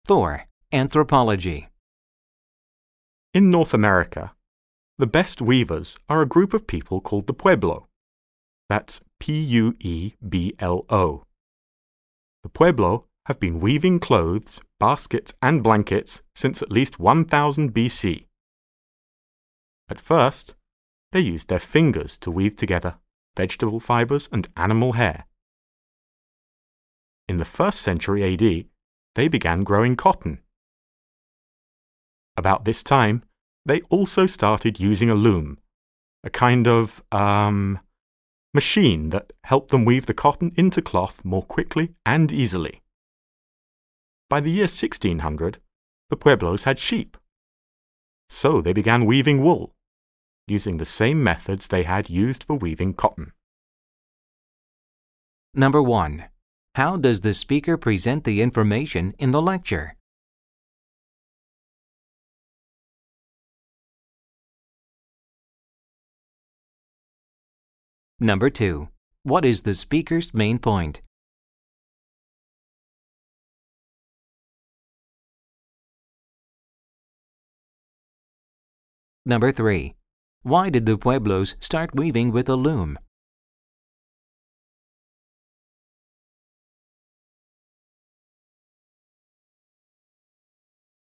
4. Anthropology. In North America, the best weavers are a group of people called the Pueblo. That's Pueblo. The Pueblo have been weaving clothes, baskets, and blankets since at least 1000 BC. At first, they used their fingers to weave together vegetable fibers and animal hair. In the 1st century AD, they began growing cotton. About this time, they also started using a loom, a kind of machine that helped them weave the cotton into cloth more quickly and easily. By the year 1600, the Pueblos had sheep. So they began weaving wool, using the same methods they had used for weaving cotton. Number 1. How does the speaker present the information in the lecture? Number 2. What is the speaker's main point? Number 3. Why did the Pueblos start weaving with a loom?